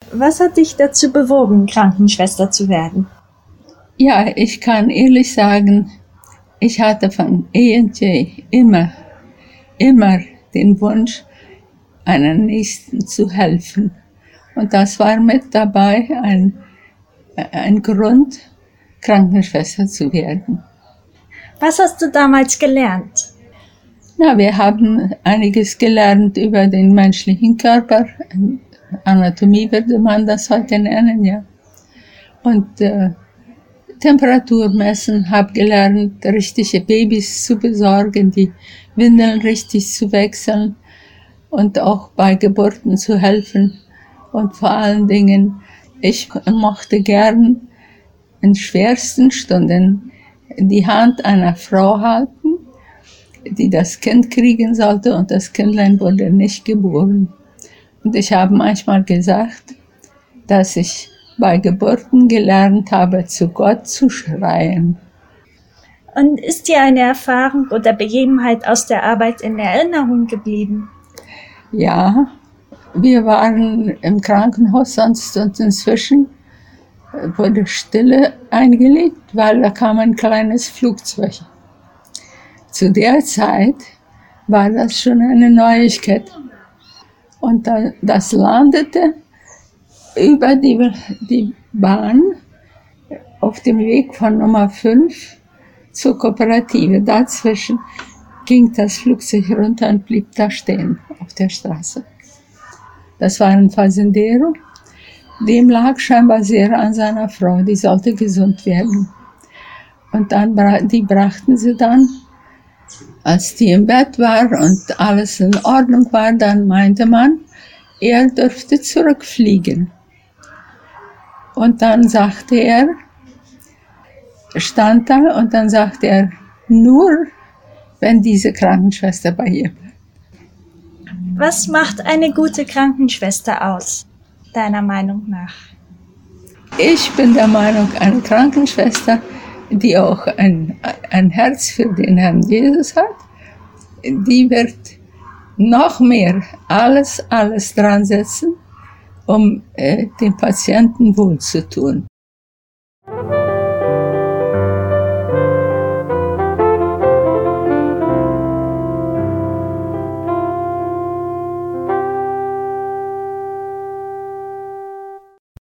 Was hat dich dazu bewogen, Krankenschwester zu werden? Ja, ich kann ehrlich sagen, ich hatte von E&J immer den Wunsch, einem Nächsten zu helfen. Und das war mit dabei ein Grund, Krankenschwester zu werden. Was hast du damals gelernt? Na, wir haben einiges gelernt über den menschlichen Körper. Anatomie würde man das heute nennen, ja. Und Temperatur messen, habe gelernt, richtige Babys zu besorgen, die Windeln richtig zu wechseln und auch bei Geburten zu helfen. Und vor allen Dingen, ich mochte gern in schwersten Stunden die Hand einer Frau halten, die das Kind kriegen sollte, und das Kindlein wurde nicht geboren. Und ich habe manchmal gesagt, dass ich bei Geburten gelernt habe, zu Gott zu schreien. Und ist dir eine Erfahrung oder Begebenheit aus der Arbeit in Erinnerung geblieben? Ja, wir waren im Krankenhaus sonst und inzwischen wurde Stille eingelegt, weil da kam ein kleines Flugzeug. Zu der Zeit war das schon eine Neuigkeit. Und das landete über die Bahn auf dem Weg von Nummer 5 zur Kooperative. Dazwischen ging das Flugzeug runter und blieb da stehen auf der Straße. Das war ein Fasendero. Dem lag scheinbar sehr an seiner Frau, die sollte gesund werden. Und die brachten sie dann, als die im Bett war und alles in Ordnung war, dann meinte man, er dürfte zurückfliegen. Und dann sagte er, stand da und dann sagte er, nur wenn diese Krankenschwester bei ihr bleibt. Was macht eine gute Krankenschwester aus, deiner Meinung nach? Ich bin der Meinung, eine Krankenschwester, die auch ein Herz für den Herrn Jesus hat, die wird noch mehr alles dran setzen, um den Patienten wohlzutun.